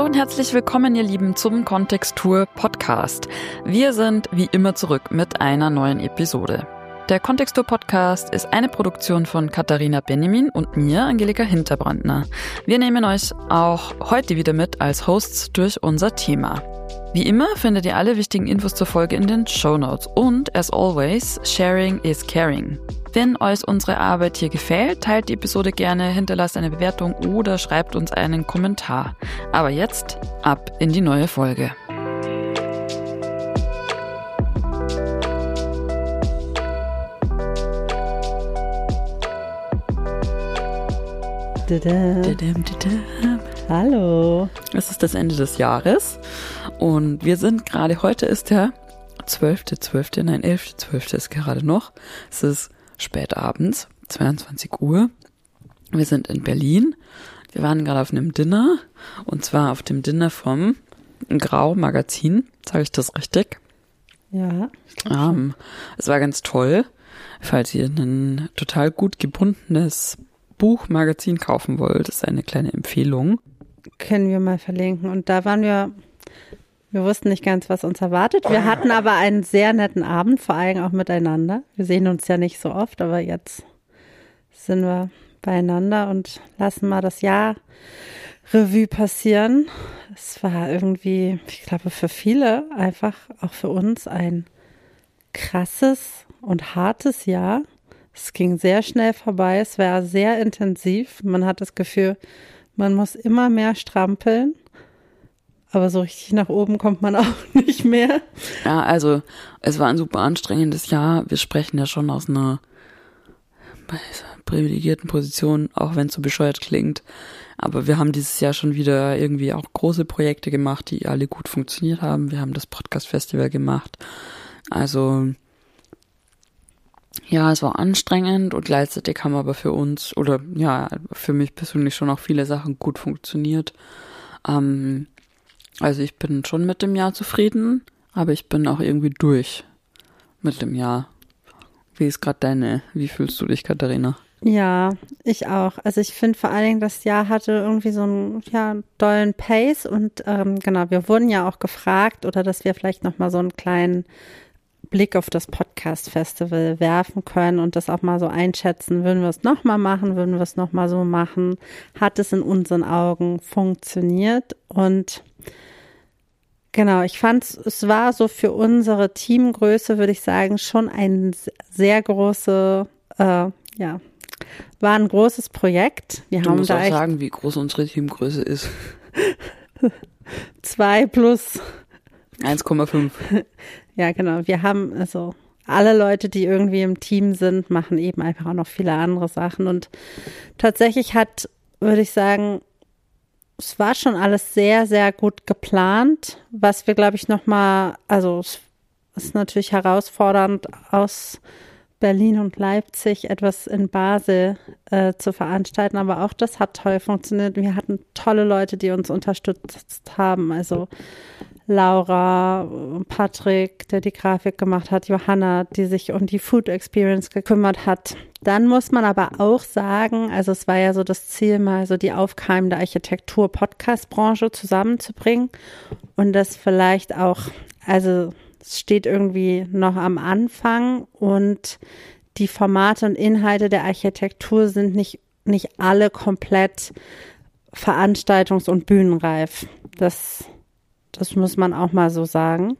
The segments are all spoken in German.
und herzlich willkommen, ihr Lieben, zum Kontextur Podcast. Wir sind wie immer zurück mit einer neuen Episode. Der Kontextur Podcast ist eine Produktion von Katharina Benjamin und mir, Angelika Hinterbrandner. Wir nehmen euch auch heute wieder mit als Hosts durch unser Thema. Wie immer findet ihr alle wichtigen Infos zur Folge in den Shownotes und, as always, sharing is caring. Wenn euch unsere Arbeit hier gefällt, teilt die Episode gerne, hinterlasst eine Bewertung oder schreibt uns einen Kommentar. Aber jetzt ab in die neue Folge. Hallo. Es ist das Ende des Jahres und wir sind gerade, heute ist der 11.12. ist gerade noch. Es ist spät abends, 22 Uhr. Wir sind in Berlin. Wir waren gerade auf einem Dinner und zwar auf dem Dinner vom Grau Magazin. Sage ich das richtig? Ja. Es war ganz toll, falls ihr ein total gut gebundenes Buchmagazin kaufen wollt. Das ist eine kleine Empfehlung. Können wir mal verlinken. Und da waren wir wussten nicht ganz, was uns erwartet. Wir hatten aber einen sehr netten Abend, vor allem auch miteinander. Wir sehen uns ja nicht so oft, aber jetzt sind wir beieinander und lassen mal das Jahr Revue passieren. Es war irgendwie, ich glaube, für viele, einfach auch für uns ein krasses und hartes Jahr. Es ging sehr schnell vorbei, es war sehr intensiv. Man hat das Gefühl, man muss immer mehr strampeln. Aber so richtig nach oben kommt man auch nicht mehr. Ja, also es war ein super anstrengendes Jahr. Wir sprechen ja schon aus einer privilegierten Position, auch wenn es so bescheuert klingt. Aber wir haben dieses Jahr schon wieder irgendwie auch große Projekte gemacht, die alle gut funktioniert haben. Wir haben das Podcast-Festival gemacht. Also ja, es war anstrengend und gleichzeitig haben aber für uns oder ja, für mich persönlich schon auch viele Sachen gut funktioniert. Also ich bin schon mit dem Jahr zufrieden, aber ich bin auch irgendwie durch mit dem Jahr. Wie fühlst du dich, Katharina? Ja, ich auch. Also ich finde vor allen Dingen, das Jahr hatte irgendwie so einen dollen Pace und genau, wir wurden ja auch gefragt oder dass wir vielleicht nochmal so einen kleinen Blick auf das Podcast-Festival werfen können und das auch mal so einschätzen. Würden wir es nochmal machen? Würden wir es nochmal so machen? Hat es in unseren Augen funktioniert? Und genau, ich fand, es war so für unsere Teamgröße, würde ich sagen, schon ein sehr große, war ein großes Projekt. Du musst auch sagen, wie groß unsere Teamgröße ist. 2 plus 1,5. Ja, genau. Wir haben also alle Leute, die irgendwie im Team sind, machen eben einfach auch noch viele andere Sachen. Und tatsächlich würde ich sagen, es war schon alles sehr, sehr gut geplant. Was wir, glaube ich, also es ist natürlich herausfordernd, aus Berlin und Leipzig etwas in Basel zu veranstalten. Aber auch das hat toll funktioniert. Wir hatten tolle Leute, die uns unterstützt haben. Also Laura, Patrick, der die Grafik gemacht hat, Johanna, die sich um die Food Experience gekümmert hat. Dann muss man aber auch sagen, also es war ja so das Ziel, mal so die aufkeimende Architektur-Podcast-Branche zusammenzubringen und das vielleicht auch, also es steht irgendwie noch am Anfang und die Formate und Inhalte der Architektur sind nicht alle komplett veranstaltungs- und bühnenreif. Das muss man auch mal so sagen.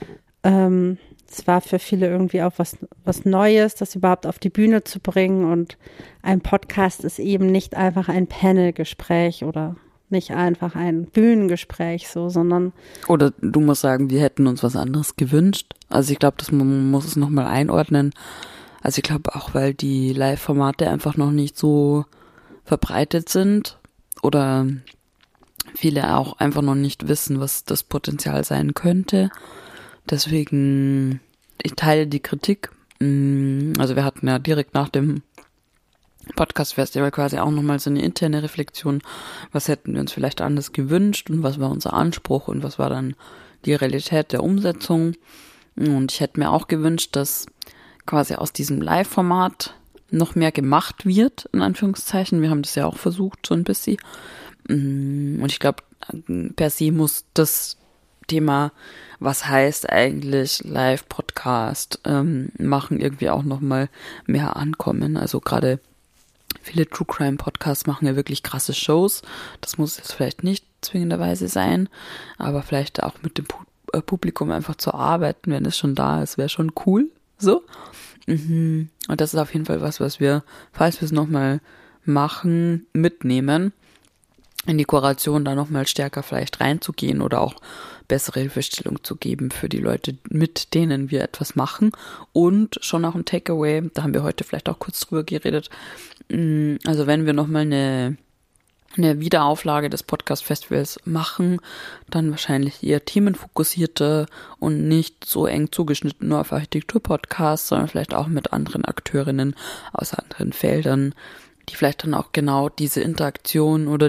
Es war für viele irgendwie auch was Neues, das überhaupt auf die Bühne zu bringen. Und ein Podcast ist eben nicht einfach ein Panelgespräch oder nicht einfach ein Bühnengespräch sondern. Oder du musst sagen, wir hätten uns was anderes gewünscht. Also ich glaube, man muss es nochmal einordnen. Also ich glaube auch, weil die Live-Formate einfach noch nicht so verbreitet sind oder viele auch einfach noch nicht wissen, was das Potenzial sein könnte. Deswegen, ich teile die Kritik. Also wir hatten ja direkt nach dem Podcast-Festival quasi auch nochmal so eine interne Reflexion. Was hätten wir uns vielleicht anders gewünscht und was war unser Anspruch und was war dann die Realität der Umsetzung. Und ich hätte mir auch gewünscht, dass quasi aus diesem Live-Format noch mehr gemacht wird, in Anführungszeichen. Wir haben das ja auch versucht, so ein bisschen. Und ich glaube, per se muss das Thema, was heißt eigentlich Live-Podcast machen, irgendwie auch nochmal mehr ankommen. Also gerade viele True Crime Podcasts machen ja wirklich krasse Shows. Das muss jetzt vielleicht nicht zwingenderweise sein, aber vielleicht auch mit dem Publikum einfach zu arbeiten, wenn es schon da ist, wäre schon cool. So. Und das ist auf jeden Fall was wir, falls wir es nochmal machen, mitnehmen, in die Kuration da nochmal stärker vielleicht reinzugehen oder auch bessere Hilfestellung zu geben für die Leute, mit denen wir etwas machen. Und schon auch ein Takeaway, da haben wir heute vielleicht auch kurz drüber geredet. Also wenn wir nochmal eine Wiederauflage des Podcast-Festivals machen, dann wahrscheinlich eher themenfokussierte und nicht so eng zugeschnitten nur auf Architektur-Podcasts, sondern vielleicht auch mit anderen Akteurinnen aus anderen Feldern, die vielleicht dann auch genau diese Interaktion oder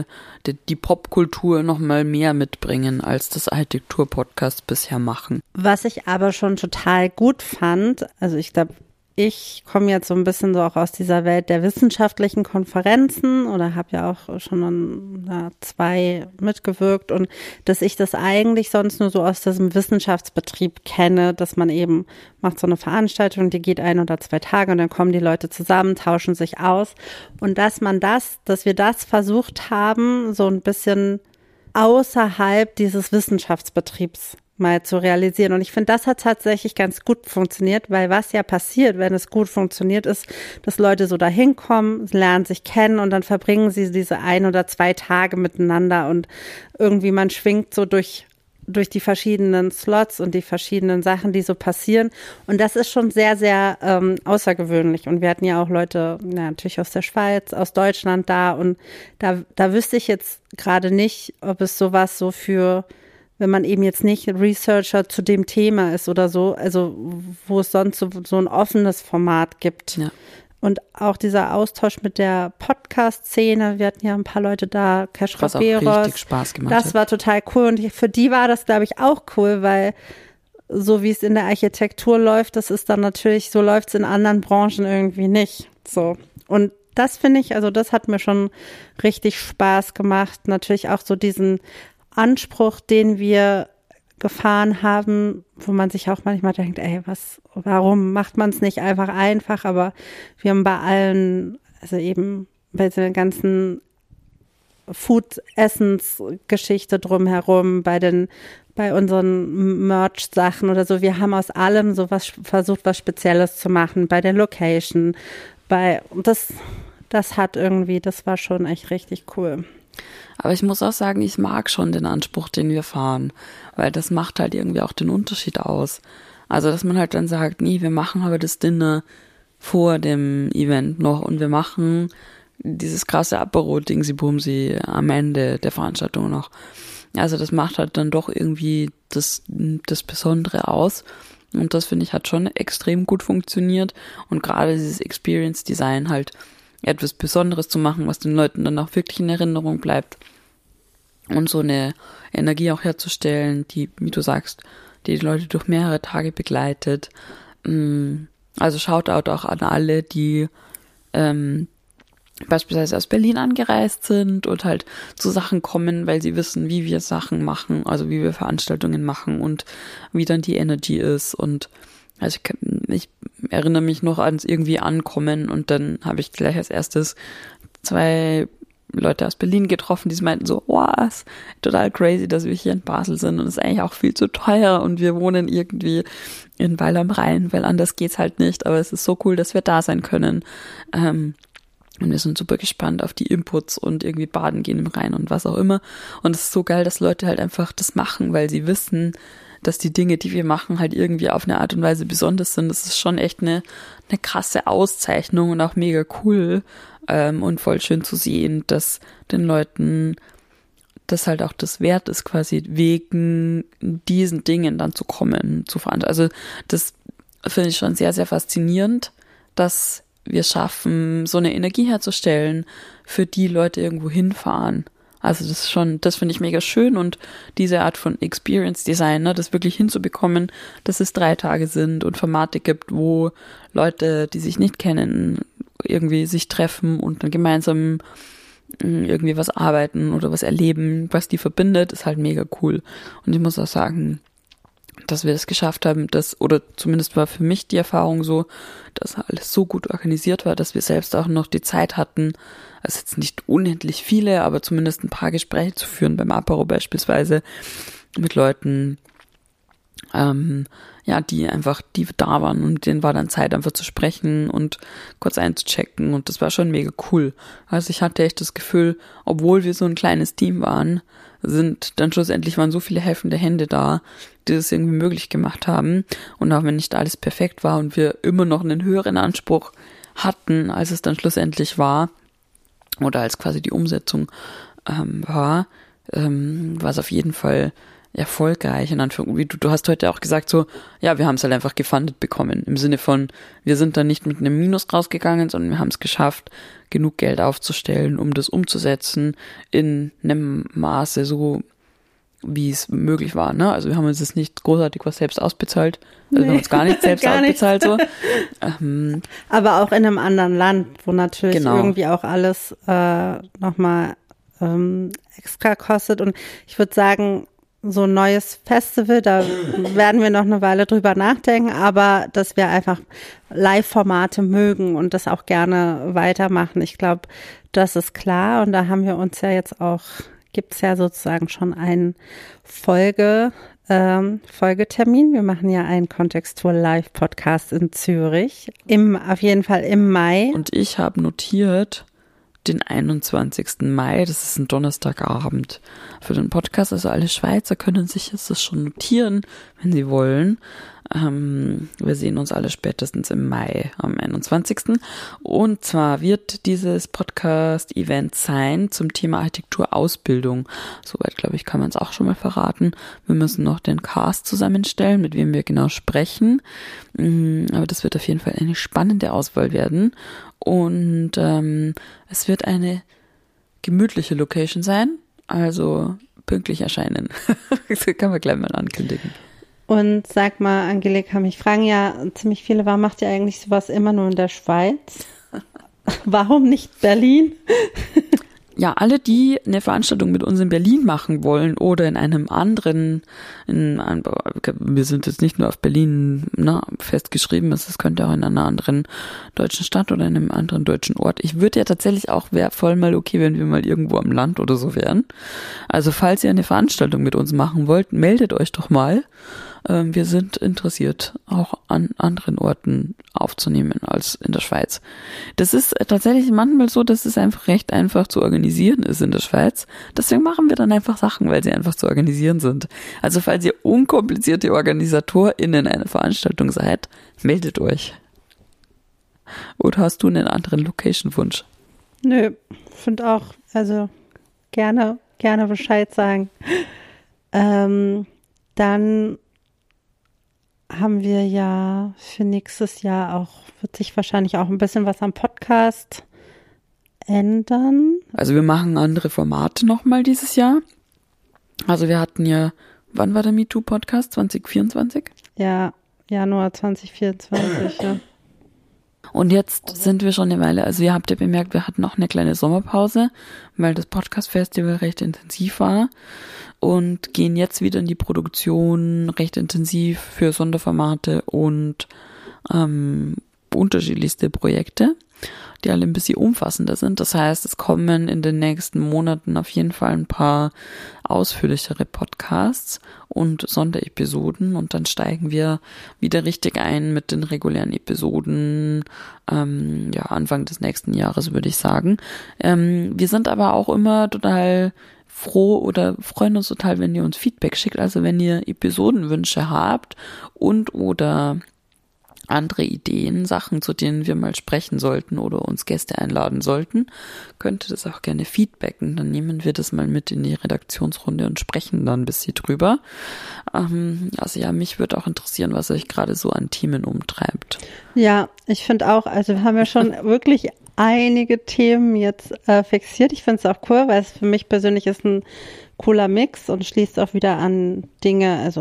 die Popkultur nochmal mehr mitbringen, als das Architektur-Podcasts bisher machen. Was ich aber schon total gut fand, also ich glaube, ich komme jetzt so ein bisschen so auch aus dieser Welt der wissenschaftlichen Konferenzen oder habe ja auch schon an 2 mitgewirkt und dass ich das eigentlich sonst nur so aus diesem Wissenschaftsbetrieb kenne, dass man eben macht so eine Veranstaltung, die geht 1 oder 2 Tage und dann kommen die Leute zusammen, tauschen sich aus und dass wir das versucht haben, so ein bisschen außerhalb dieses Wissenschaftsbetriebs mal zu realisieren. Und ich finde, das hat tatsächlich ganz gut funktioniert, weil was ja passiert, wenn es gut funktioniert, ist, dass Leute so dahin kommen, lernen sich kennen und dann verbringen sie diese 1 oder 2 Tage miteinander und irgendwie man schwingt so durch die verschiedenen Slots und die verschiedenen Sachen, die so passieren. Und das ist schon sehr, sehr außergewöhnlich. Und wir hatten ja auch Leute, natürlich aus der Schweiz, aus Deutschland da. Und da wüsste ich jetzt gerade nicht, ob es sowas so für, wenn man eben jetzt nicht Researcher zu dem Thema ist oder so, also wo es sonst so ein offenes Format gibt. Ja. Und auch dieser Austausch mit der Podcast-Szene, wir hatten ja ein paar Leute da, Cash Raberos. Was auch richtig Spaß gemacht hat. Das war total cool und für die war das, glaube ich, auch cool, weil so wie es in der Architektur läuft, das ist dann natürlich, so läuft es in anderen Branchen irgendwie nicht. So. Und das finde ich, also das hat mir schon richtig Spaß gemacht. Natürlich auch so diesen Anspruch, den wir gefahren haben, wo man sich auch manchmal denkt, warum macht man es nicht einfach, aber wir haben bei allen, also eben bei der ganzen Food-Essens-Geschichte drumherum, bei unseren Merch-Sachen oder so, wir haben aus allem sowas versucht, was Spezielles zu machen, bei der Location, das war schon echt richtig cool. Aber ich muss auch sagen, ich mag schon den Anspruch, den wir fahren, weil das macht halt irgendwie auch den Unterschied aus. Also, dass man halt dann sagt, nee, wir machen aber das Dinner vor dem Event noch und wir machen dieses krasse Apero-Dingsi-Bumsi am Ende der Veranstaltung noch. Also, das macht halt dann doch irgendwie das Besondere aus. Und das, finde ich, hat schon extrem gut funktioniert. Und gerade dieses Experience-Design halt etwas Besonderes zu machen, was den Leuten dann auch wirklich in Erinnerung bleibt und so eine Energie auch herzustellen, die, wie du sagst, die Leute durch mehrere Tage begleitet. Also Shoutout auch an alle, die beispielsweise aus Berlin angereist sind und halt zu Sachen kommen, weil sie wissen, wie wir Sachen machen, also wie wir Veranstaltungen machen und wie dann die Energy ist und also ich erinnere mich noch ans irgendwie Ankommen und dann habe ich gleich als erstes 2 Leute aus Berlin getroffen, die meinten so, wow, ist total crazy, dass wir hier in Basel sind und es ist eigentlich auch viel zu teuer und wir wohnen irgendwie in Weil am Rhein, weil anders geht's halt nicht, aber es ist so cool, dass wir da sein können. Und wir sind super gespannt auf die Inputs und irgendwie baden gehen im Rhein und was auch immer. Und es ist so geil, dass Leute halt einfach das machen, weil sie wissen, dass die Dinge, die wir machen, halt irgendwie auf eine Art und Weise besonders sind. Das ist schon echt eine krasse Auszeichnung und auch mega cool und voll schön zu sehen, dass den Leuten das halt auch das wert ist, quasi wegen diesen Dingen dann zu kommen, zu veranstalten. Also das finde ich schon sehr, sehr faszinierend, dass wir schaffen, so eine Energie herzustellen, für die Leute irgendwo hinfahren. Also das finde ich mega schön und diese Art von Experience Design, ne, das wirklich hinzubekommen, dass es 3 Tage sind und Formate gibt, wo Leute, die sich nicht kennen, irgendwie sich treffen und dann gemeinsam irgendwie was arbeiten oder was erleben, was die verbindet, ist halt mega cool. Und ich muss auch sagen, dass wir das geschafft haben, oder zumindest war für mich die Erfahrung so, dass alles so gut organisiert war, dass wir selbst auch noch die Zeit hatten, also jetzt nicht unendlich viele, aber zumindest ein paar Gespräche zu führen, beim Apero beispielsweise, mit Leuten, die da waren, und mit denen war dann Zeit, einfach zu sprechen und kurz einzuchecken, und das war schon mega cool. Also ich hatte echt das Gefühl, obwohl wir so ein kleines Team waren, waren so viele helfende Hände da, die das irgendwie möglich gemacht haben, und auch wenn nicht alles perfekt war und wir immer noch einen höheren Anspruch hatten, als es dann schlussendlich war, oder als quasi die Umsetzung war es auf jeden Fall erfolgreich, in Anführungszeichen. Wie du hast heute auch gesagt, so, ja, wir haben es halt einfach gefundet bekommen. Im Sinne von, wir sind dann nicht mit einem Minus rausgegangen, sondern wir haben es geschafft, genug Geld aufzustellen, um das umzusetzen in einem Maße, so wie es möglich war. Ne? Also wir haben uns jetzt nicht großartig was selbst ausbezahlt. Also wir haben uns gar nicht selbst ausbezahlt. So. Aber auch in einem anderen Land, wo natürlich irgendwie auch alles nochmal extra kostet. Und ich würde sagen, so ein neues Festival, da werden wir noch eine Weile drüber nachdenken, aber dass wir einfach Live-Formate mögen und das auch gerne weitermachen. Ich glaube, das ist klar, und da haben wir uns ja jetzt auch, gibt's ja sozusagen schon einen Folgetermin. Wir machen ja einen Kontextur Live-Podcast in Zürich, auf jeden Fall im Mai. Und ich habe notiert den 21. Mai, das ist ein Donnerstagabend für den Podcast, also alle Schweizer können sich das schon notieren, wenn sie wollen. Wir sehen uns alle spätestens im Mai am 21. Und zwar wird dieses Podcast-Event sein zum Thema Architekturausbildung. Soweit, glaube ich, kann man es auch schon mal verraten. Wir müssen noch den Cast zusammenstellen, mit wem wir genau sprechen. Aber das wird auf jeden Fall eine spannende Auswahl werden. Und es wird eine gemütliche Location sein, also pünktlich erscheinen. Das kann man gleich mal ankündigen. Und sag mal, Angelika, mich fragen ja ziemlich viele, warum macht ihr eigentlich sowas immer nur in der Schweiz? Warum nicht Berlin? Ja, alle, die eine Veranstaltung mit uns in Berlin machen wollen oder in einem anderen, wir sind jetzt nicht nur auf Berlin festgeschrieben, es könnte auch in einer anderen deutschen Stadt oder in einem anderen deutschen Ort. Ich würde ja tatsächlich auch, wäre voll mal okay, wenn wir mal irgendwo am Land oder so wären. Also falls ihr eine Veranstaltung mit uns machen wollt, meldet euch doch mal. Wir sind interessiert, auch an anderen Orten aufzunehmen als in der Schweiz. Das ist tatsächlich manchmal so, dass es einfach recht einfach zu organisieren ist in der Schweiz. Deswegen machen wir dann einfach Sachen, weil sie einfach zu organisieren sind. Also falls ihr unkomplizierte OrganisatorInnen einer Veranstaltung seid, meldet euch. Oder hast du einen anderen Location-Wunsch? Nö, finde auch, also gerne Bescheid sagen. Dann haben wir ja für nächstes Jahr auch, wird sich wahrscheinlich auch ein bisschen was am Podcast ändern. Also wir machen andere Formate nochmal dieses Jahr. Also wir hatten ja, wann war der MeToo-Podcast? 2024? Ja, Januar 2024, ja. Und jetzt sind wir schon eine Weile, also ihr habt ja bemerkt, wir hatten noch eine kleine Sommerpause, weil das Podcast-Festival recht intensiv war, und gehen jetzt wieder in die Produktion recht intensiv für Sonderformate und unterschiedlichste Projekte, die alle ein bisschen umfassender sind. Das heißt, es kommen in den nächsten Monaten auf jeden Fall ein paar ausführlichere Podcasts und Sonderepisoden, und dann steigen wir wieder richtig ein mit den regulären Episoden, Anfang des nächsten Jahres, würde ich sagen. Wir sind aber auch immer total froh oder freuen uns total, wenn ihr uns Feedback schickt. Also wenn ihr Episodenwünsche habt oder andere Ideen, Sachen, zu denen wir mal sprechen sollten oder uns Gäste einladen sollten, könnt ihr das auch gerne feedbacken. Dann nehmen wir das mal mit in die Redaktionsrunde und sprechen dann ein bisschen drüber. Also ja, mich würde auch interessieren, was euch gerade so an Themen umtreibt. Ja, ich finde auch, also wir haben ja schon wirklich einige Themen jetzt fixiert. Ich finde es auch cool, weil es für mich persönlich ist ein cooler Mix und schließt auch wieder an Dinge, also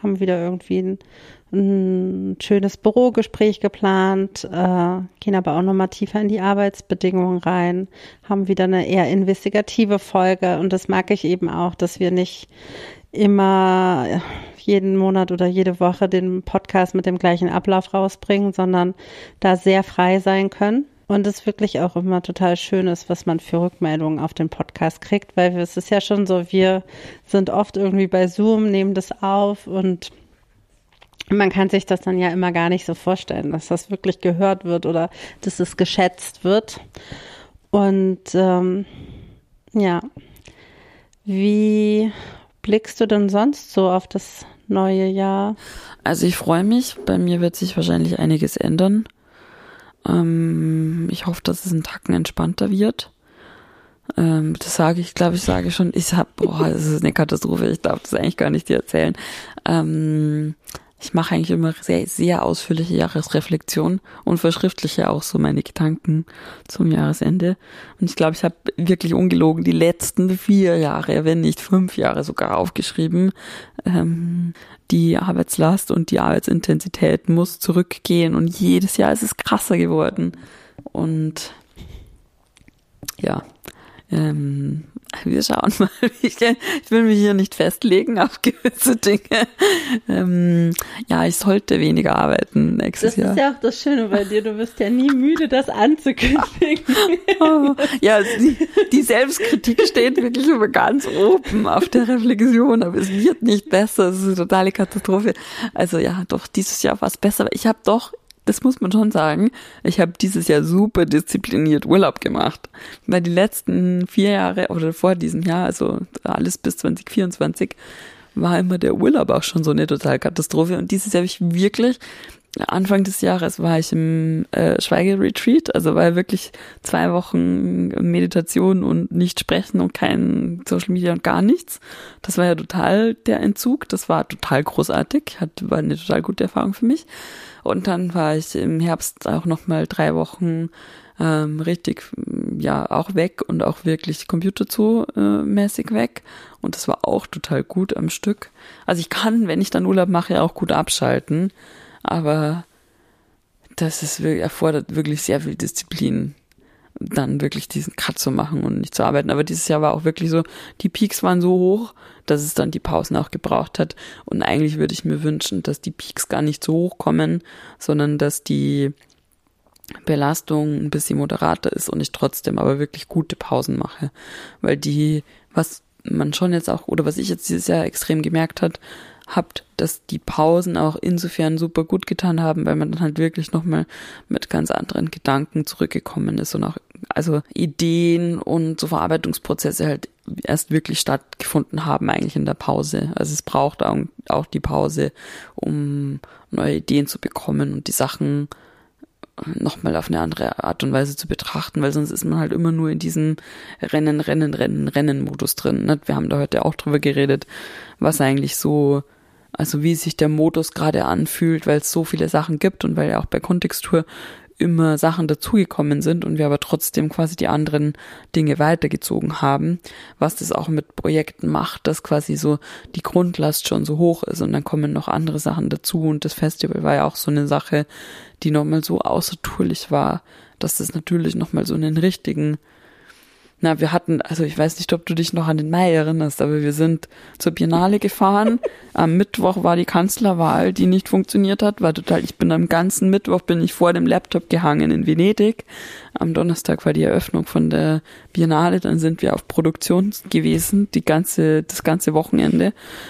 haben wieder irgendwie ein schönes Bürogespräch geplant, gehen aber auch nochmal tiefer in die Arbeitsbedingungen rein, haben wieder eine eher investigative Folge und das mag ich eben auch, dass wir nicht immer jeden Monat oder jede Woche den Podcast mit dem gleichen Ablauf rausbringen, sondern da sehr frei sein können. Und es wirklich auch immer total schön ist, was man für Rückmeldungen auf den Podcast kriegt, weil es ist ja schon so, wir sind oft irgendwie bei Zoom, nehmen das auf und man kann sich das dann ja immer gar nicht so vorstellen, dass das wirklich gehört wird oder dass es geschätzt wird. Und ja, wie blickst du denn sonst so auf das neue Jahr? Also ich freue mich, bei mir wird sich wahrscheinlich einiges ändern. Ich hoffe, dass es einen Tacken entspannter wird. Das sage ich, glaube ich, sage schon. Das ist eine Katastrophe. Ich darf das eigentlich gar nicht dir erzählen. Ich mache eigentlich immer sehr, sehr ausführliche Jahresreflexion und verschriftliche auch so meine Gedanken zum Jahresende. Und ich glaube, ich habe wirklich ungelogen die letzten 4 Jahre, wenn nicht 5 Jahre sogar aufgeschrieben. Die Arbeitslast und die Arbeitsintensität muss zurückgehen und jedes Jahr ist es krasser geworden. Und ja, wir schauen mal. Ich will mich hier nicht festlegen auf gewisse Dinge. Ja, ich sollte weniger arbeiten nächstes Jahr. Das ist ja auch das Schöne bei dir. Du bist ja nie müde, das anzukündigen. Ja, die Selbstkritik steht wirklich immer ganz oben auf der Reflexion, aber es wird nicht besser. Es ist eine totale Katastrophe. Also ja, doch, dieses Jahr war es besser. Ich habe doch, das muss man schon sagen, ich habe dieses Jahr super diszipliniert Urlaub gemacht. Weil die letzten 4 Jahre oder vor diesem Jahr, also alles bis 2024, war immer der Urlaub auch schon so eine totale Katastrophe. Und dieses Jahr habe ich wirklich, Anfang des Jahres war ich im Schweigeretreat, also war wirklich 2 Wochen Meditation und nicht sprechen und kein Social Media und gar nichts. Das war ja total der Entzug, das war total großartig, war eine total gute Erfahrung für mich. Und dann war ich im Herbst auch nochmal 3 Wochen richtig, ja, auch weg und auch wirklich computerzu-mäßig weg. Und das war auch total gut am Stück. Also ich kann, wenn ich dann Urlaub mache, auch gut abschalten. Aber das ist wirklich, erfordert wirklich sehr viel Disziplin, dann wirklich diesen Cut zu machen und nicht zu arbeiten. Aber dieses Jahr war auch wirklich so, die Peaks waren so hoch, dass es dann die Pausen auch gebraucht hat. Und eigentlich würde ich mir wünschen, dass die Peaks gar nicht so hoch kommen, sondern dass die Belastung ein bisschen moderater ist und ich trotzdem aber wirklich gute Pausen mache. Weil was man schon jetzt auch, oder was ich jetzt dieses Jahr extrem gemerkt habt, dass die Pausen auch insofern super gut getan haben, weil man dann halt wirklich nochmal mit ganz anderen Gedanken zurückgekommen ist und auch, also Ideen und so Verarbeitungsprozesse halt erst wirklich stattgefunden haben eigentlich in der Pause. Also es braucht auch die Pause, um neue Ideen zu bekommen und die Sachen nochmal auf eine andere Art und Weise zu betrachten, weil sonst ist man halt immer nur in diesem Rennen-Modus drin. Ne? Wir haben da heute auch drüber geredet, was eigentlich so, also wie sich der Modus gerade anfühlt, weil es so viele Sachen gibt und weil ja auch bei Kontextur immer Sachen dazugekommen sind und wir aber trotzdem quasi die anderen Dinge weitergezogen haben, was das auch mit Projekten macht, dass quasi so die Grundlast schon so hoch ist und dann kommen noch andere Sachen dazu und das Festival war ja auch so eine Sache, die nochmal so außertourlich war, dass das natürlich nochmal so einen richtigen, wir hatten, also ich weiß nicht, ob du dich noch an den Mai erinnerst, aber wir sind zur Biennale gefahren. Am Mittwoch war die Kanzlerwahl, die nicht funktioniert hat, am ganzen Mittwoch bin ich vor dem Laptop gehangen in Venedig. Am Donnerstag war die Eröffnung von der Biennale, dann sind wir auf Produktion gewesen, das ganze Wochenende,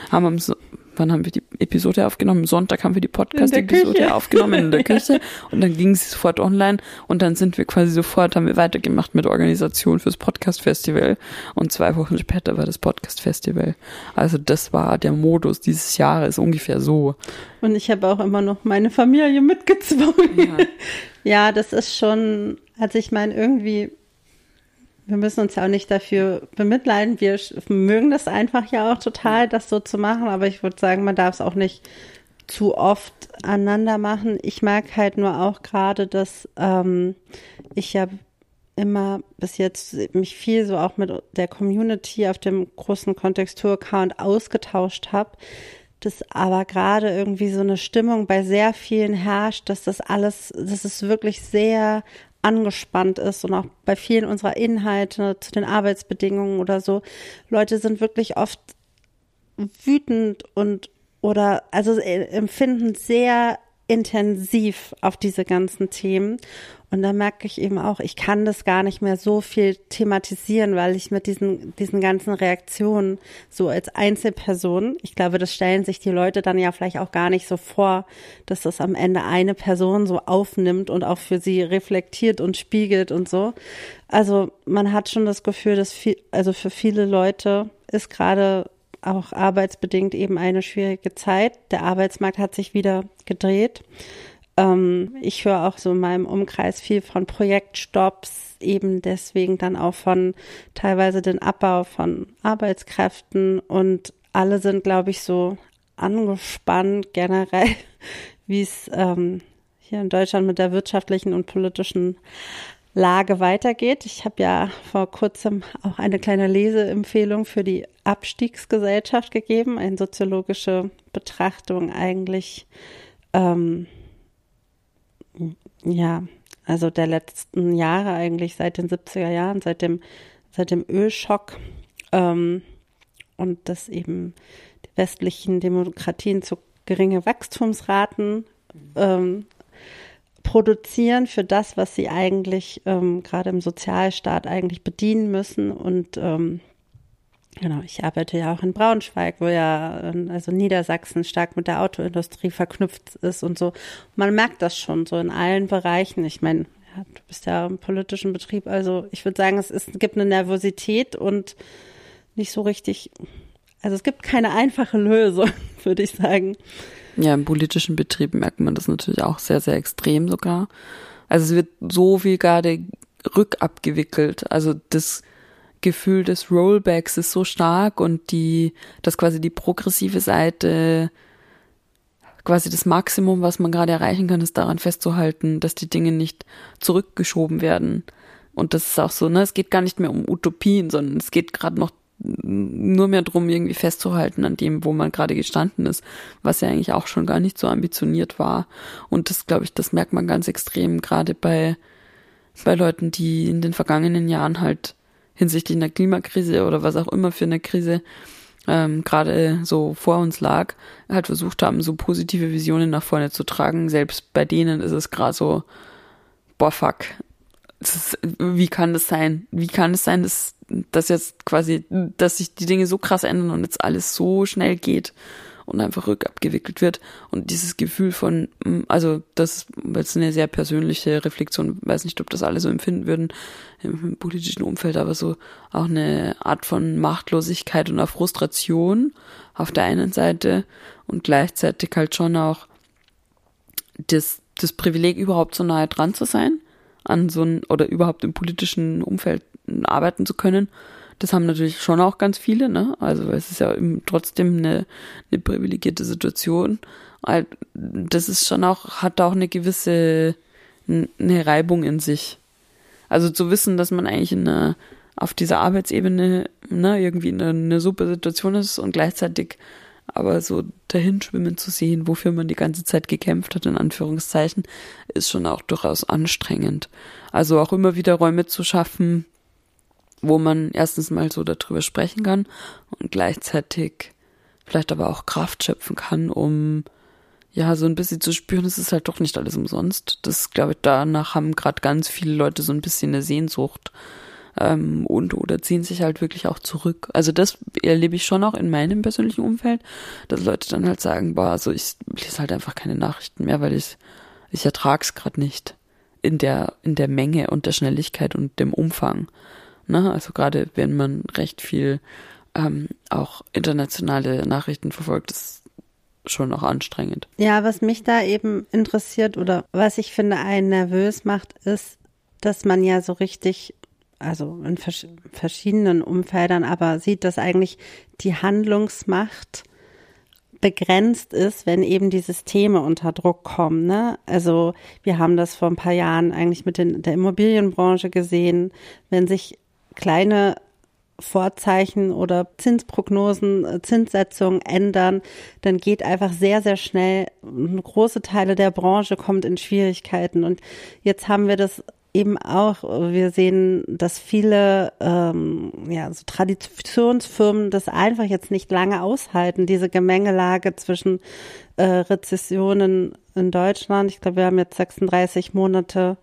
wann haben wir die Episode aufgenommen? Am Sonntag haben wir die Podcast-Episode aufgenommen in der Küche und dann ging sie sofort online und dann sind wir quasi haben wir weitergemacht mit Organisation fürs Podcast-Festival und 2 Wochen später war das Podcast-Festival. Also das war der Modus dieses Jahres ungefähr so. Und ich habe auch immer noch meine Familie mitgezwungen. Ja, das ist schon, also ich meine irgendwie, wir müssen uns ja auch nicht dafür bemitleiden. Wir mögen das einfach ja auch total, das so zu machen. Aber ich würde sagen, man darf es auch nicht zu oft aneinander machen. Ich mag halt nur auch gerade, dass ich ja immer bis jetzt mich viel so auch mit der Community auf dem großen Kontextur-Account ausgetauscht habe, dass aber gerade irgendwie so eine Stimmung bei sehr vielen herrscht, dass es wirklich sehr angespannt ist und auch bei vielen unserer Inhalte zu den Arbeitsbedingungen oder so. Leute sind wirklich oft wütend also empfinden sehr intensiv auf diese ganzen Themen. Und da merke ich eben auch, ich kann das gar nicht mehr so viel thematisieren, weil ich mit diesen ganzen Reaktionen so als Einzelperson, ich glaube, das stellen sich die Leute dann ja vielleicht auch gar nicht so vor, dass das am Ende eine Person so aufnimmt und auch für sie reflektiert und spiegelt und so. Also man hat schon das Gefühl, dass für viele Leute ist gerade auch arbeitsbedingt eben eine schwierige Zeit. Der Arbeitsmarkt hat sich wieder gedreht. Ich höre auch so in meinem Umkreis viel von Projektstopps, eben deswegen dann auch von teilweise den Abbau von Arbeitskräften und alle sind, glaube ich, so angespannt generell, wie es hier in Deutschland mit der wirtschaftlichen und politischen Lage weitergeht. Ich habe ja vor kurzem auch eine kleine Leseempfehlung für die Abstiegsgesellschaft gegeben, eine soziologische Betrachtung eigentlich, also der letzten Jahre eigentlich seit den 70er Jahren, seit dem Ölschock und dass eben die westlichen Demokratien zu geringe Wachstumsraten produzieren für das, was sie eigentlich gerade im Sozialstaat eigentlich bedienen müssen. Und genau, ich arbeite ja auch in Braunschweig, wo ja also Niedersachsen stark mit der Autoindustrie verknüpft ist und so. Man merkt das schon so in allen Bereichen. Ich meine, ja, du bist ja im politischen Betrieb, also ich würde sagen, es gibt eine Nervosität und nicht so richtig, also es gibt keine einfache Lösung, würde ich sagen. Ja, im politischen Betrieb merkt man das natürlich auch sehr, sehr extrem sogar. Also es wird so viel gerade rückabgewickelt. Also das Gefühl des Rollbacks ist so stark und dass quasi die progressive Seite, quasi das Maximum, was man gerade erreichen kann, ist daran festzuhalten, dass die Dinge nicht zurückgeschoben werden. Und das ist auch so, ne, es geht gar nicht mehr um Utopien, sondern es geht gerade noch nur mehr drum, irgendwie festzuhalten an dem, wo man gerade gestanden ist, was ja eigentlich auch schon gar nicht so ambitioniert war. Und das, glaube ich, das merkt man ganz extrem, gerade bei Leuten, die in den vergangenen Jahren halt hinsichtlich einer Klimakrise oder was auch immer für eine Krise gerade so vor uns lag, halt versucht haben, so positive Visionen nach vorne zu tragen. Selbst bei denen ist es gerade so, boah, fuck, wie kann das sein? Wie kann es sein, dass jetzt quasi, dass sich die Dinge so krass ändern und jetzt alles so schnell geht und einfach rückabgewickelt wird? Und dieses Gefühl von, also das ist jetzt eine sehr persönliche Reflexion, weiß nicht, ob das alle so empfinden würden im politischen Umfeld, aber so auch eine Art von Machtlosigkeit und auch Frustration auf der einen Seite und gleichzeitig halt schon auch das Privileg, überhaupt so nahe dran zu sein an oder überhaupt im politischen Umfeld arbeiten zu können. Das haben natürlich schon auch ganz viele, ne? Also es ist ja trotzdem eine privilegierte Situation. Das ist schon auch, hat auch eine gewisse eine Reibung in sich. Also zu wissen, dass man eigentlich auf dieser Arbeitsebene, ne, irgendwie eine super Situation ist und gleichzeitig aber so dahinschwimmen zu sehen, wofür man die ganze Zeit gekämpft hat, in Anführungszeichen, ist schon auch durchaus anstrengend. Also auch immer wieder Räume zu schaffen, wo man erstens mal so darüber sprechen kann und gleichzeitig vielleicht aber auch Kraft schöpfen kann, um ja so ein bisschen zu spüren, es ist halt doch nicht alles umsonst. Das, glaube ich, danach haben gerade ganz viele Leute so ein bisschen eine Sehnsucht oder ziehen sich halt wirklich auch zurück. Also das erlebe ich schon auch in meinem persönlichen Umfeld, dass Leute dann halt sagen, boah, also ich lese halt einfach keine Nachrichten mehr, weil ich ertrage es gerade nicht in der Menge und der Schnelligkeit und dem Umfang. Ne? Also gerade wenn man recht viel auch internationale Nachrichten verfolgt, ist schon auch anstrengend. Ja, was mich da eben interessiert oder was ich finde einen nervös macht, ist, dass man ja so richtig, also in verschiedenen Umfeldern, aber sieht, dass eigentlich die Handlungsmacht begrenzt ist, wenn eben die Systeme unter Druck kommen. Ne? Also wir haben das vor ein paar Jahren eigentlich mit der Immobilienbranche gesehen, wenn sich kleine Vorzeichen oder Zinsprognosen, Zinssetzungen ändern, dann geht einfach sehr, sehr schnell, große Teile der Branche kommt in Schwierigkeiten. Und jetzt haben wir das eben auch, wir sehen, dass viele so Traditionsfirmen das einfach jetzt nicht lange aushalten, diese Gemengelage zwischen Rezessionen in Deutschland. Ich glaube, wir haben jetzt 36 Monate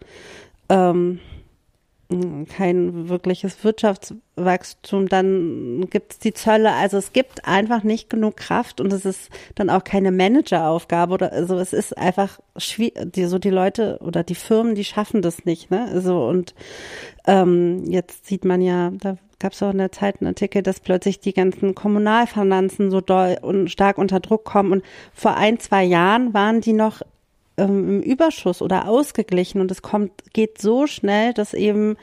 kein wirkliches Wirtschaftswachstum, dann gibt es die Zölle, also es gibt einfach nicht genug Kraft und es ist dann auch keine Manageraufgabe oder also es ist einfach schwierig, die Leute oder die Firmen, die schaffen das nicht, ne? Also und jetzt sieht man ja, da gab es auch in der Zeit einen Artikel, dass plötzlich die ganzen Kommunalfinanzen so doll und stark unter Druck kommen und vor 1-2 Jahren waren die noch im Überschuss oder ausgeglichen und es geht so schnell, dass eben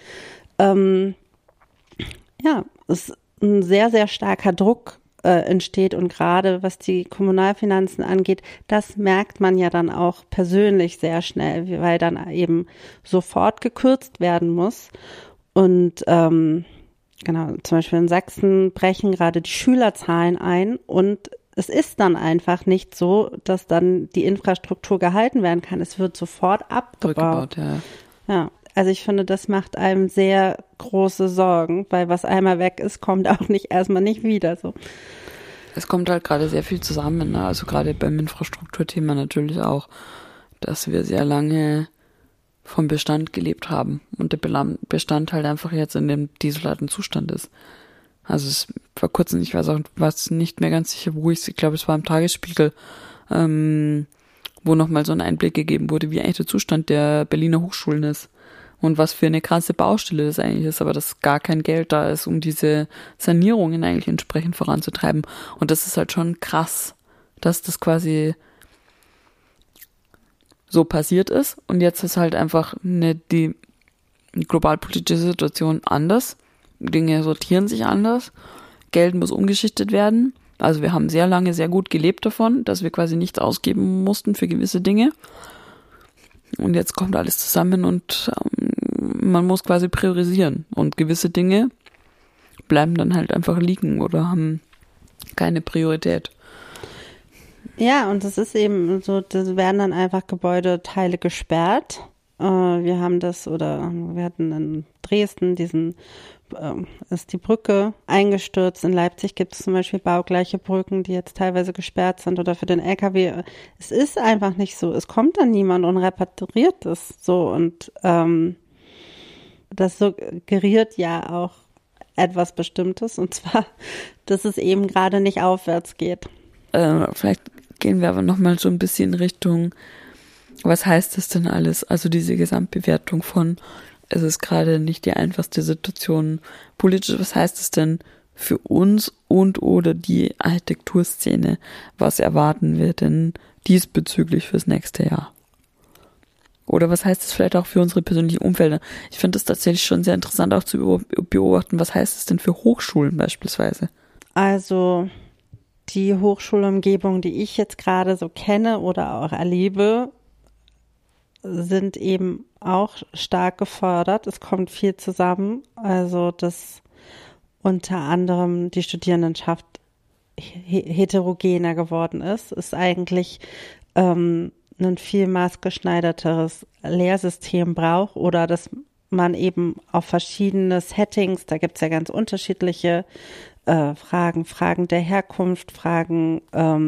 es ein sehr, sehr starker Druck entsteht und gerade was die Kommunalfinanzen angeht, das merkt man ja dann auch persönlich sehr schnell, weil dann eben sofort gekürzt werden muss und zum Beispiel in Sachsen brechen gerade die Schülerzahlen ein und es ist dann einfach nicht so, dass dann die Infrastruktur gehalten werden kann. Es wird sofort abgebaut. Ja, also ich finde, das macht einem sehr große Sorgen, weil was einmal weg ist, kommt auch erstmal nicht wieder so. Es kommt halt gerade sehr viel zusammen, ne? Also gerade beim Infrastrukturthema natürlich auch, dass wir sehr lange vom Bestand gelebt haben und der Bestand halt einfach jetzt in dem desolaten Zustand ist. Also es vor kurzem, ich weiß auch was nicht mehr ganz sicher, ich glaube, es war im Tagesspiegel, wo nochmal so ein Einblick gegeben wurde, wie eigentlich der Zustand der Berliner Hochschulen ist und was für eine krasse Baustelle das eigentlich ist, aber dass gar kein Geld da ist, um diese Sanierungen eigentlich entsprechend voranzutreiben. Und das ist halt schon krass, dass das quasi so passiert ist und jetzt ist halt einfach die globalpolitische Situation anders. Dinge sortieren sich anders, Geld muss umgeschichtet werden. Also wir haben sehr lange sehr gut gelebt davon, dass wir quasi nichts ausgeben mussten für gewisse Dinge. Und jetzt kommt alles zusammen und man muss quasi priorisieren. Und gewisse Dinge bleiben dann halt einfach liegen oder haben keine Priorität. Ja, und das ist eben so, das werden dann einfach Gebäudeteile gesperrt. Wir hatten in Dresden ist die Brücke eingestürzt. In Leipzig gibt es zum Beispiel baugleiche Brücken, die jetzt teilweise gesperrt sind oder für den LKW. Es ist einfach nicht so. Es kommt dann niemand und repariert es so und das suggeriert ja auch etwas Bestimmtes und zwar, dass es eben gerade nicht aufwärts geht. Vielleicht gehen wir aber nochmal so ein bisschen in Richtung, was heißt das denn alles? Also diese Gesamtbewertung von, es ist gerade nicht die einfachste Situation politisch. Was heißt es denn für uns und oder die Architekturszene? Was erwarten wir denn diesbezüglich fürs nächste Jahr? Oder was heißt es vielleicht auch für unsere persönlichen Umfelder? Ich finde es tatsächlich schon sehr interessant auch zu beobachten, was heißt es denn für Hochschulen beispielsweise? Also die Hochschulumgebung, die ich jetzt gerade so kenne oder auch erlebe, sind eben auch stark gefördert. Es kommt viel zusammen. Also, dass unter anderem die Studierendenschaft heterogener geworden ist eigentlich ein viel maßgeschneiderteres Lehrsystem braucht oder dass man eben auf verschiedene Settings, da gibt es ja ganz unterschiedliche Fragen der Herkunft, wir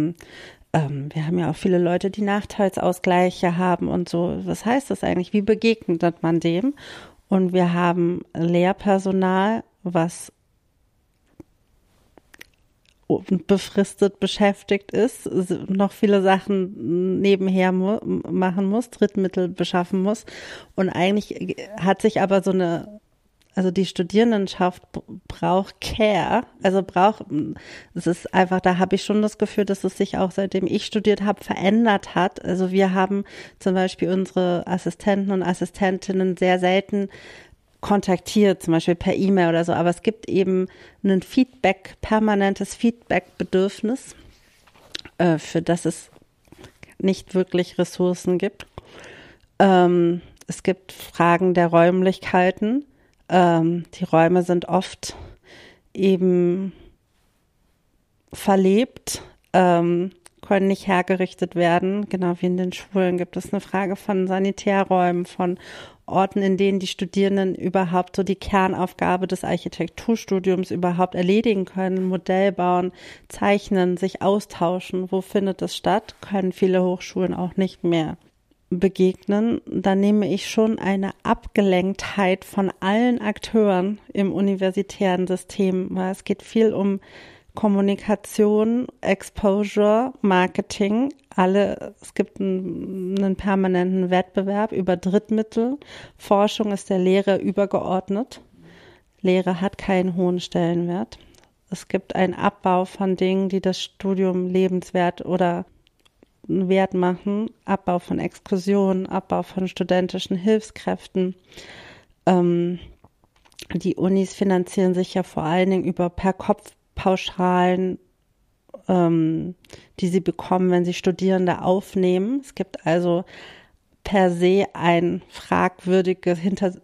haben ja auch viele Leute, die Nachteilsausgleiche haben und so. Was heißt das eigentlich? Wie begegnet man dem? Und wir haben Lehrpersonal, was befristet beschäftigt ist, noch viele Sachen nebenher machen muss, Drittmittel beschaffen muss. Und eigentlich hat sich aber also die Studierendenschaft braucht Care, es ist einfach, da habe ich schon das Gefühl, dass es sich auch seitdem ich studiert habe, verändert hat. Also wir haben zum Beispiel unsere Assistenten und Assistentinnen sehr selten kontaktiert, zum Beispiel per E-Mail oder so, aber es gibt eben ein permanentes Feedback-Bedürfnis, für das es nicht wirklich Ressourcen gibt. Es gibt Fragen der Räumlichkeiten. Die Räume sind oft eben verlebt, können nicht hergerichtet werden. Genau wie in den Schulen gibt es eine Frage von Sanitärräumen, von Orten, in denen die Studierenden überhaupt so die Kernaufgabe des Architekturstudiums überhaupt erledigen können, Modell bauen, zeichnen, sich austauschen. Wo findet es statt? Können viele Hochschulen auch nicht mehr begegnen. Da nehme ich schon eine Abgelenktheit von allen Akteuren im universitären System, weil es geht viel um Kommunikation, Exposure, Marketing, es gibt einen permanenten Wettbewerb über Drittmittel. Forschung ist der Lehre übergeordnet. Lehre hat keinen hohen Stellenwert. Es gibt einen Abbau von Dingen, die das Studium lebenswert oder wert machen. Abbau von Exkursionen, Abbau von studentischen Hilfskräften. Die Unis finanzieren sich ja vor allen Dingen über Per-Kopf-Pauschalen, die sie bekommen, wenn sie Studierende aufnehmen. Es gibt also per se ein fragwürdiges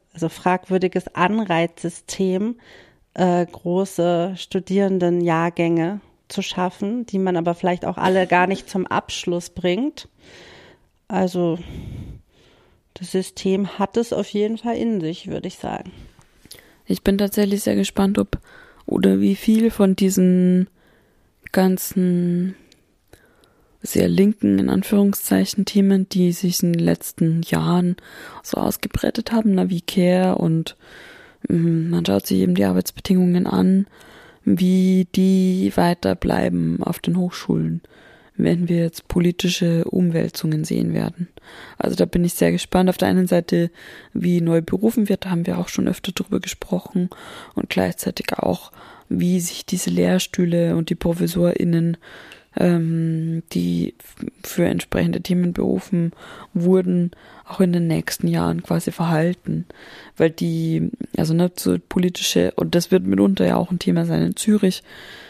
Anreizsystem, große Studierendenjahrgänge zu schaffen, die man aber vielleicht auch alle gar nicht zum Abschluss bringt. Also das System hat es auf jeden Fall in sich, würde ich sagen. Ich bin tatsächlich sehr gespannt, ob oder wie viel von diesen ganzen sehr linken, in Anführungszeichen, Themen, die sich in den letzten Jahren so ausgebreitet haben, wie Care und man schaut sich eben die Arbeitsbedingungen an, wie die weiterbleiben auf den Hochschulen, wenn wir jetzt politische Umwälzungen sehen werden. Also da bin ich sehr gespannt. Auf der einen Seite, wie neu berufen wird, da haben wir auch schon öfter drüber gesprochen und gleichzeitig auch, wie sich diese Lehrstühle und die ProfessorInnen, die für entsprechende Themen berufen wurden, auch in den nächsten Jahren quasi verhalten. Weil so politische, und das wird mitunter ja auch ein Thema sein in Zürich,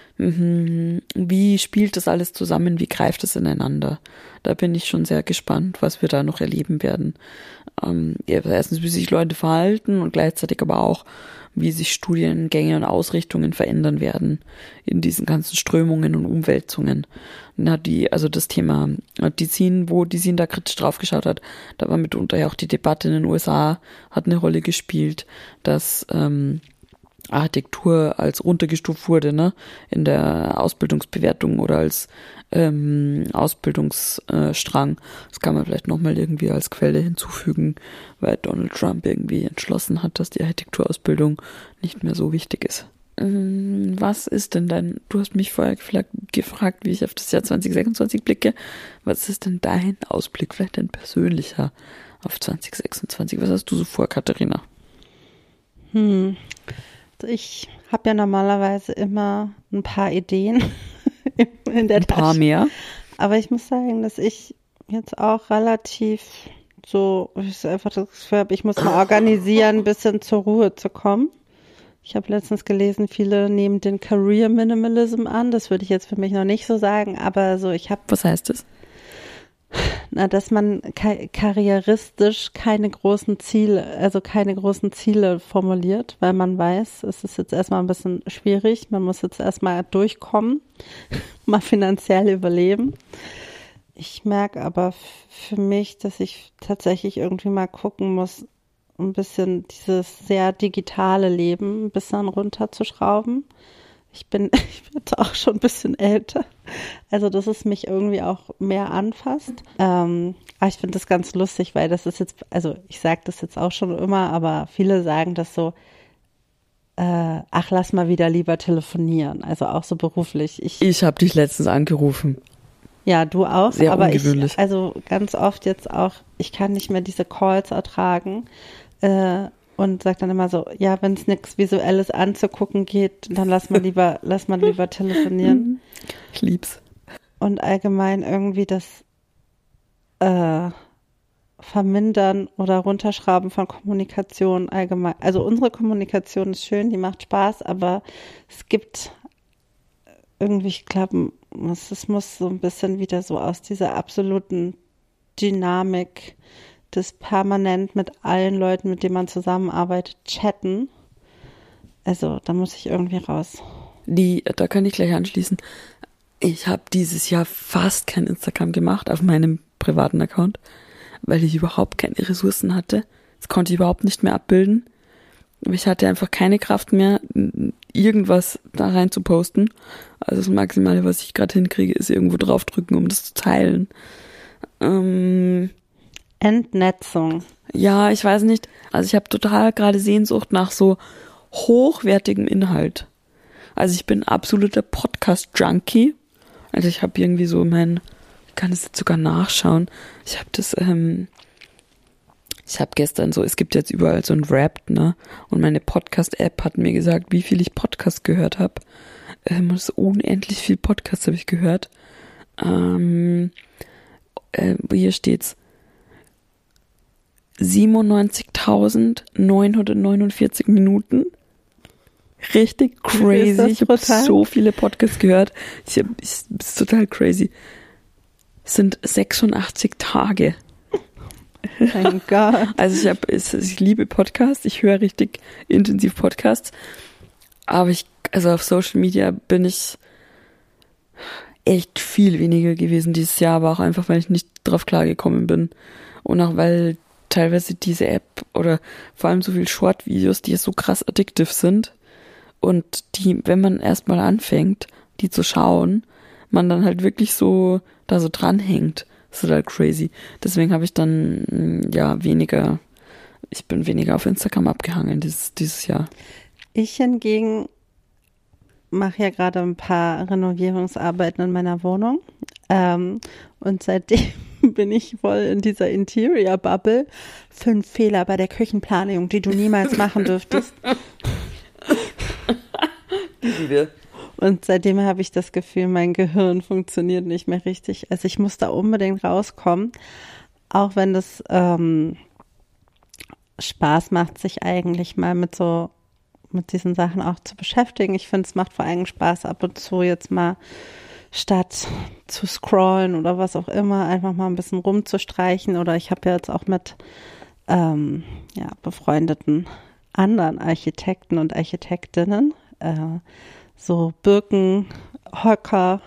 wie spielt das alles zusammen, wie greift es ineinander? Da bin ich schon sehr gespannt, was wir da noch erleben werden. Erstens, wie sich Leute verhalten und gleichzeitig aber auch, wie sich Studiengänge und Ausrichtungen verändern werden in diesen ganzen Strömungen und Umwälzungen. Das Thema wo die Sien da kritisch drauf geschaut hat, da war mitunter ja auch die Debatte in den USA, hat eine Rolle gespielt, dass Architektur als runtergestuft wurde, in der Ausbildungsbewertung oder als Ausbildungsstrang. Das kann man vielleicht nochmal irgendwie als Quelle hinzufügen, weil Donald Trump irgendwie entschlossen hat, dass die Architekturausbildung nicht mehr so wichtig ist. Was ist denn du hast mich vorher gefragt, wie ich auf das Jahr 2026 blicke. Was ist denn dein Ausblick, vielleicht ein persönlicher auf 2026? Was hast du so vor, Katharina? Ich habe ja normalerweise immer ein paar Ideen in der Tasche. Ein paar mehr? Aber ich muss sagen, dass ich jetzt auch relativ einfach das Gefühl habe, ich muss mal organisieren, ein bisschen zur Ruhe zu kommen. Ich habe letztens gelesen, viele nehmen den Career Minimalism an. Das würde ich jetzt für mich noch nicht so sagen, aber Was heißt das? Dass man karrieristisch keine großen Ziele formuliert, weil man weiß, es ist jetzt erstmal ein bisschen schwierig, man muss jetzt erstmal durchkommen, mal finanziell überleben. Ich merke aber für mich, dass ich tatsächlich irgendwie mal gucken muss, ein bisschen dieses sehr digitale Leben ein bisschen runterzuschrauben. Ich bin jetzt auch schon ein bisschen älter, also dass es mich irgendwie auch mehr anfasst. Aber ich finde das ganz lustig, weil das ist jetzt, also ich sage das jetzt auch schon immer, aber viele sagen das so, lass mal wieder lieber telefonieren, also auch so beruflich. Ich habe dich letztens angerufen. Ja, du auch, sehr aber ungewöhnlich. Also ganz oft jetzt auch, ich kann nicht mehr diese Calls ertragen, und sagt dann immer so, ja, wenn es nichts Visuelles anzugucken geht, dann lass mal lieber telefonieren. Ich lieb's. Und allgemein irgendwie das Vermindern oder Runterschrauben von Kommunikation allgemein. Also unsere Kommunikation ist schön, die macht Spaß, aber es gibt irgendwie, ich glaube, es muss so ein bisschen wieder so aus dieser absoluten Dynamik des permanent mit allen Leuten, mit denen man zusammenarbeitet, chatten, Also da muss ich irgendwie raus. Da kann ich gleich anschließen. Ich habe dieses Jahr fast kein Instagram gemacht auf meinem privaten Account, weil ich überhaupt keine Ressourcen hatte. Das konnte ich überhaupt nicht mehr abbilden. Ich hatte einfach keine Kraft mehr, irgendwas da rein zu posten. Also das Maximale, was ich gerade hinkriege, ist irgendwo draufdrücken, um das zu teilen. Entnetzung. Ja, ich weiß nicht. Also ich habe total gerade Sehnsucht nach so hochwertigem Inhalt. Also ich bin absoluter Podcast-Junkie. Also ich habe irgendwie so ich kann das jetzt sogar nachschauen. Ich habe gestern so, es gibt jetzt überall so ein Wrapped, ne? Und meine Podcast-App hat mir gesagt, wie viel ich Podcast gehört habe. Das ist unendlich viel Podcast habe ich gehört. Hier steht's. 97.949 Minuten. Richtig crazy. Ich habe so viele Podcasts gehört. Es ist total crazy. Es sind 86 Tage. Mein Gott. Also ich liebe Podcasts. Ich höre richtig intensiv Podcasts. Aber also auf Social Media bin ich echt viel weniger gewesen dieses Jahr, aber auch einfach, weil ich nicht drauf klargekommen bin. Und auch weil teilweise diese App oder vor allem so viel Short-Videos, die so krass addictive sind und die, wenn man erstmal anfängt, die zu schauen, man dann halt wirklich so da so dranhängt. Das ist halt crazy. Deswegen habe ich dann ich bin weniger auf Instagram abgehangen dieses Jahr. Ich hingegen mache ja gerade ein paar Renovierungsarbeiten in meiner Wohnung und seitdem bin ich voll in dieser Interior-Bubble. 5 Fehler bei der Küchenplanung, die du niemals machen dürftest. Und seitdem habe ich das Gefühl, mein Gehirn funktioniert nicht mehr richtig. Also ich muss da unbedingt rauskommen, auch wenn das Spaß macht, sich eigentlich mal mit diesen Sachen auch zu beschäftigen. Ich finde, es macht vor allem Spaß, ab und zu jetzt mal statt zu scrollen oder was auch immer, einfach mal ein bisschen rumzustreichen. Oder ich habe ja jetzt auch mit befreundeten anderen Architekten und Architektinnen so Birkenhocker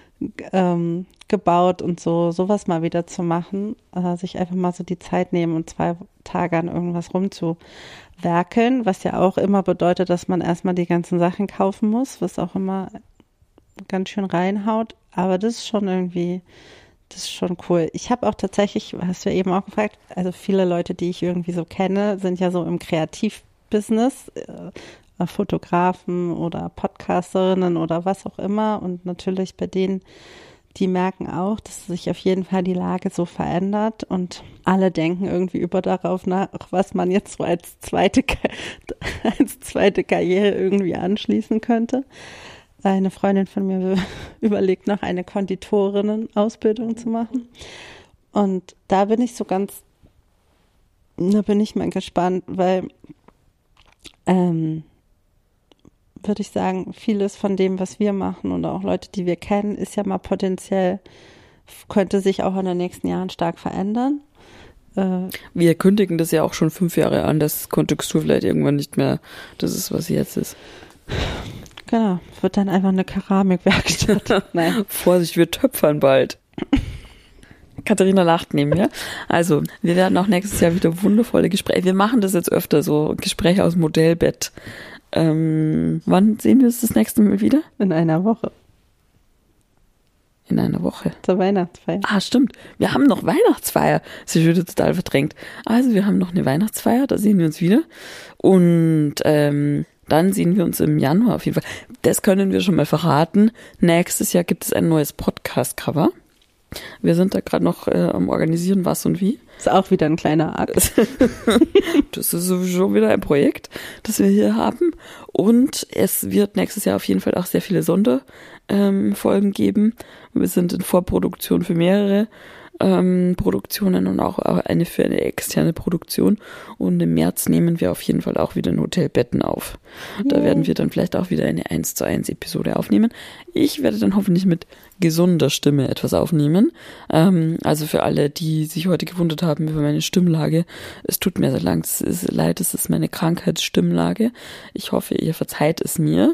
gebaut und sowas mal wieder zu machen, sich einfach mal so die Zeit nehmen und 2 Tage an irgendwas rumzuwerkeln, was ja auch immer bedeutet, dass man erstmal die ganzen Sachen kaufen muss, was auch immer ganz schön reinhaut, aber das ist schon cool. Ich habe auch tatsächlich, hast du ja eben auch gefragt, also viele Leute, die ich irgendwie so kenne, sind ja so im Kreativbusiness, Fotografen oder Podcasterinnen oder was auch immer, und natürlich bei denen, die merken auch, dass sich auf jeden Fall die Lage so verändert und alle denken irgendwie darauf nach, was man jetzt so als zweite Karriere irgendwie anschließen könnte. Eine Freundin von mir überlegt noch, eine Konditorinnen-Ausbildung zu machen. Und da bin ich mal gespannt, weil würde ich sagen, vieles von dem, was wir machen oder auch Leute, die wir kennen, ist ja mal potenziell, könnte sich auch in den nächsten Jahren stark verändern. Wir kündigen das ja auch schon 5 Jahre an, dass Konjunktur vielleicht irgendwann nicht mehr das ist, was sie jetzt ist. Genau, wird dann einfach eine Keramikwerkstatt. Nein. Vorsicht, wir töpfern bald. Katharina lacht neben mir. Also, wir werden auch nächstes Jahr wieder wundervolle Gespräche. Wir machen das jetzt öfter, so Gespräche aus dem Modellbett. Wann sehen wir uns das nächste Mal wieder? In einer Woche. In einer Woche. Zur Weihnachtsfeier. Ah, stimmt. Wir haben noch Weihnachtsfeier. Das ist wieder total verdrängt. Also, wir haben noch eine Weihnachtsfeier, da sehen wir uns wieder. Und dann sehen wir uns im Januar auf jeden Fall. Das können wir schon mal verraten. Nächstes Jahr gibt es ein neues Podcast-Cover. Wir sind da gerade noch am Organisieren, was und wie. Ist auch wieder ein kleiner Akt. Das ist sowieso wieder ein Projekt, das wir hier haben. Und es wird nächstes Jahr auf jeden Fall auch sehr viele Sonderfolgen geben. Wir sind in Vorproduktion für mehrere. Produktionen und auch eine für eine externe Produktion. Und im März nehmen wir auf jeden Fall auch wieder in Hotelbetten auf. Da werden wir dann vielleicht auch wieder eine 1:1 Episode aufnehmen. Ich werde dann hoffentlich mit gesunder Stimme etwas aufnehmen. Also für alle, die sich heute gewundert haben über meine Stimmlage, es tut mir sehr leid, es ist meine Krankheitsstimmlage. Ich hoffe, ihr verzeiht es mir.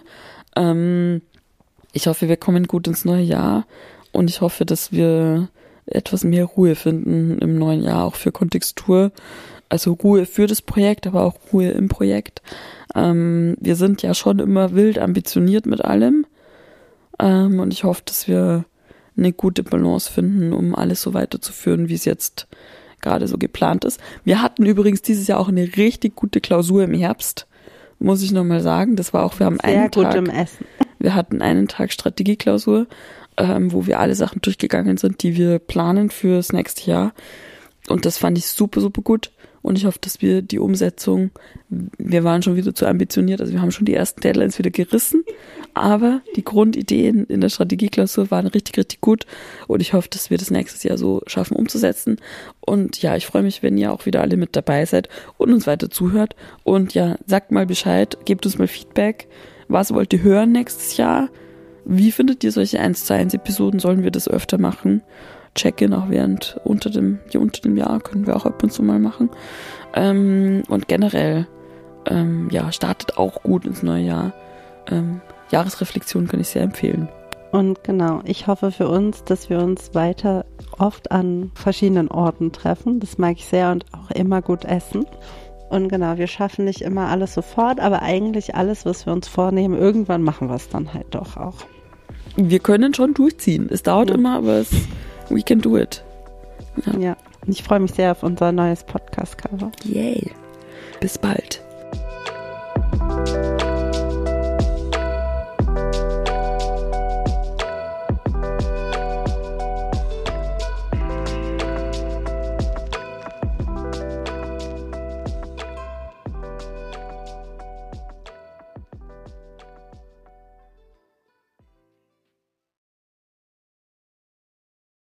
Ich hoffe, wir kommen gut ins neue Jahr und ich hoffe, dass wir etwas mehr Ruhe finden im neuen Jahr, auch für Kontextur. Also Ruhe für das Projekt, aber auch Ruhe im Projekt. Wir sind ja schon immer wild ambitioniert mit allem. Und ich hoffe, dass wir eine gute Balance finden, um alles so weiterzuführen, wie es jetzt gerade so geplant ist. Wir hatten übrigens dieses Jahr auch eine richtig gute Klausur im Herbst, muss ich nochmal sagen. Das war auch, wir haben einen Tag. Sehr gut im Essen. Wir hatten einen Tag Strategieklausur, wo wir alle Sachen durchgegangen sind, die wir planen fürs nächste Jahr. Und das fand ich super, super gut. Und ich hoffe, dass wir die Umsetzung, wir waren schon wieder zu ambitioniert, also wir haben schon die ersten Deadlines wieder gerissen, aber die Grundideen in der Strategieklausur waren richtig, richtig gut und ich hoffe, dass wir das nächstes Jahr so schaffen umzusetzen. Und ja, ich freue mich, wenn ihr auch wieder alle mit dabei seid und uns weiter zuhört. Und ja, sagt mal Bescheid, gebt uns mal Feedback. Was wollt ihr hören nächstes Jahr? Wie findet ihr solche 1:1 Episoden? Sollen wir das öfter machen? Check-in auch unter dem Jahr können wir auch ab und zu mal machen. Und generell, startet auch gut ins neue Jahr. Jahresreflexion kann ich sehr empfehlen. Und genau, ich hoffe für uns, dass wir uns weiter oft an verschiedenen Orten treffen. Das mag ich sehr und auch immer gut essen. Und genau, wir schaffen nicht immer alles sofort, aber eigentlich alles, was wir uns vornehmen, irgendwann machen wir es dann halt doch auch. Wir können schon durchziehen. Es dauert immer, aber we can do it. Ja, und ich freue mich sehr auf unser neues Podcast-Cover. Yay. Bis bald.